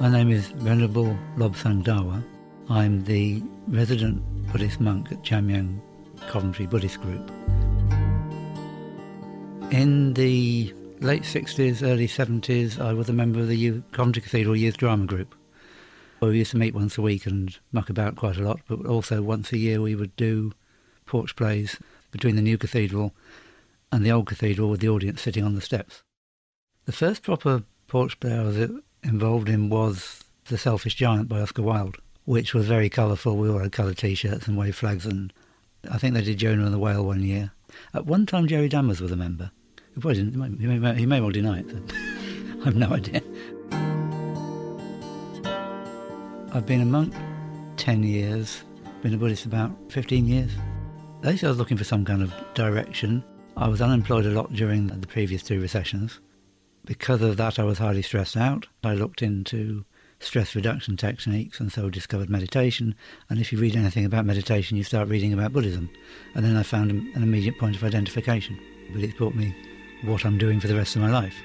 My name is Venerable Lobsang Dawa. I'm the resident Buddhist monk at Jamyang Coventry Buddhist Group. In the late 60s, early 70s, I was a member of the Coventry Cathedral Youth Drama Group. We used to meet once a week and muck about quite a lot, but also once a year we would do porch plays between the new cathedral and the old cathedral with the audience sitting on the steps. The first proper porch play I was involved in was The Selfish Giant by Oscar Wilde, which was very colourful. We all had coloured T-shirts and waved flags, and I think they did Jonah and the Whale one year. At one time Jerry Dammers was a member. He may well deny it. I have no idea. I've been a monk 10 years, been a Buddhist about 15 years. Basically I was looking for some kind of direction. I was unemployed a lot during the previous two recessions. Because of that I was highly stressed out. I looked into stress reduction techniques and so discovered meditation, and if you read anything about meditation you start reading about Buddhism, and then I found an immediate point of identification. But it's brought me what I'm doing for the rest of my life.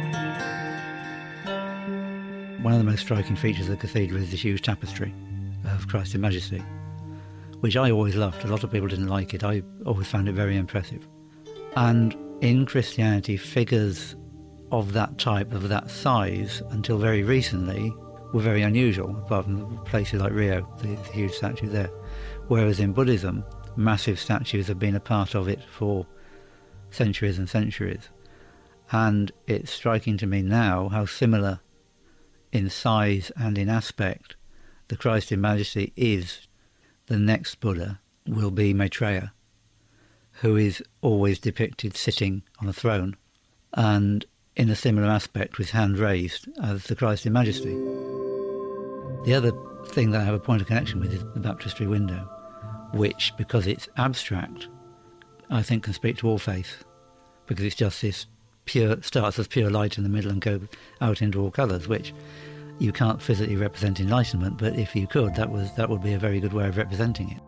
One of the most striking features of the cathedral is the huge tapestry of Christ in Majesty, which I always loved. A lot of people didn't like it. I always found it very impressive. And in Christianity, figures of that type, of that size, until very recently, were very unusual, apart from places like Rio, the huge statue there. Whereas in Buddhism, massive statues have been a part of it for centuries and centuries. And it's striking to me now how similar in size and in aspect the Christ in Majesty is. The next Buddha will be Maitreya, who is always depicted sitting on a throne, and in a similar aspect with hand raised as the Christ in Majesty. The other thing that I have a point of connection with is the baptistry window, which, because it's abstract, I think can speak to all faiths, because it's just this pure, starts as pure light in the middle and goes out into all colours, which you can't physically represent enlightenment, but if you could, that would be a very good way of representing it.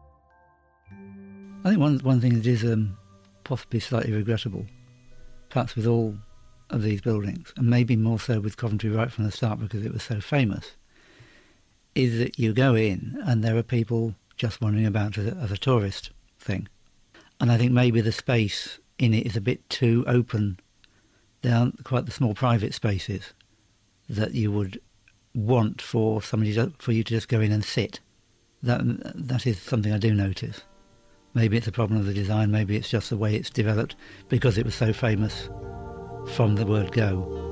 I think one thing that is possibly slightly regrettable, perhaps with all of these buildings, and maybe more so with Coventry right from the start because it was so famous, is that you go in and there are people just wandering about as a tourist thing. And I think maybe the space in it is a bit too open. There aren't quite the small private spaces that you would want for you to just go in and sit. That is something I do notice. Maybe it's a problem of the design, maybe it's just the way it's developed because it was so famous from the word go.